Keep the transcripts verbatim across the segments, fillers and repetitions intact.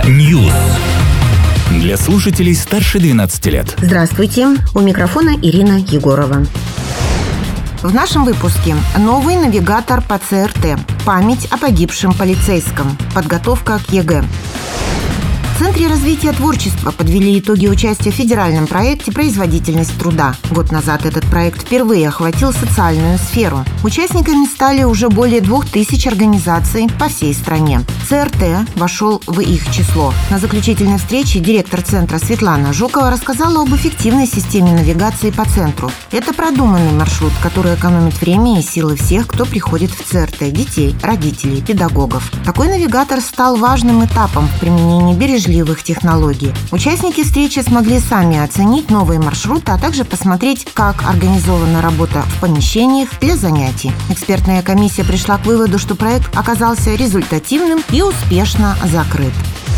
News. Для слушателей старше двенадцати лет. Здравствуйте, у микрофона Ирина Егорова. В нашем выпуске новый навигатор по ЦРТ, память о погибшем полицейском, подготовка к ЕГЭ. В Центре развития творчества подвели итоги участия в федеральном проекте «Производительность труда». Год назад этот проект впервые охватил социальную сферу. Участниками стали уже более двух тысяч организаций по всей стране. ЦРТ вошел в их число. На заключительной встрече директор Центра Светлана Жукова рассказала об эффективной системе навигации по центру. Это продуманный маршрут, который экономит время и силы всех, кто приходит в ЦРТ – детей, родителей, педагогов. Такой навигатор стал важным этапом в применении бережливости технологий. Участники встречи смогли сами оценить новые маршруты, а также посмотреть, как организована работа в помещениях для занятий. Экспертная комиссия пришла к выводу, что проект оказался результативным и успешно закрыт.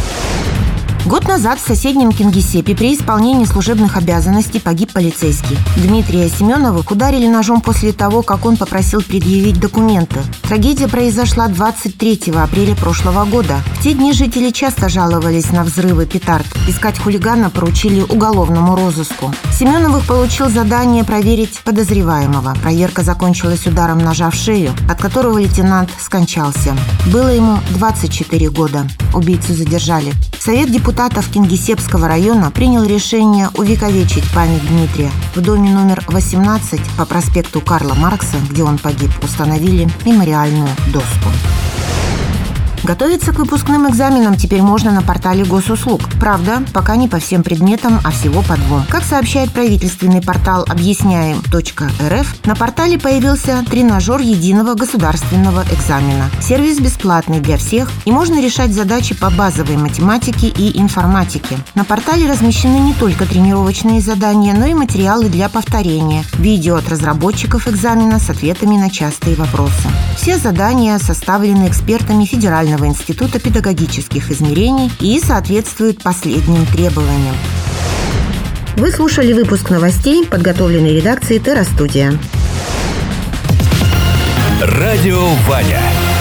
Год назад в соседнем Кингисеппе при исполнении служебных обязанностей погиб полицейский. Дмитрия Семенова ударили ножом после того, как он попросил предъявить документы. Трагедия произошла двадцать третьего апреля прошлого года. В те дни жители часто жаловались на взрывы петард. Искать хулигана поручили уголовному розыску. Семеновых получил задание проверить подозреваемого. Проверка закончилась ударом ножа в шею, от которого лейтенант скончался. Было ему двадцать четыре года. Убийцу задержали. Совет депутатов Депутатов Кингисеппского района принял решение увековечить память Дмитрия. В доме номер восемнадцать по проспекту Карла Маркса, где он погиб, установили мемориальную доску. Готовиться к выпускным экзаменам теперь можно на портале госуслуг. Правда, пока не по всем предметам, а всего по двум. Как сообщает правительственный портал объясняем точка эр эф, на портале появился тренажер единого государственного экзамена. Сервис бесплатный для всех, и можно решать задачи по базовой математике и информатике. На портале размещены не только тренировочные задания, но и материалы для повторения, видео от разработчиков экзамена с ответами на частые вопросы. Все задания составлены экспертами Федерального института педагогических измерений и соответствуют последним требованиям. Вы слушали выпуск новостей, подготовленный редакцией Терра Студия. Радио Ваня.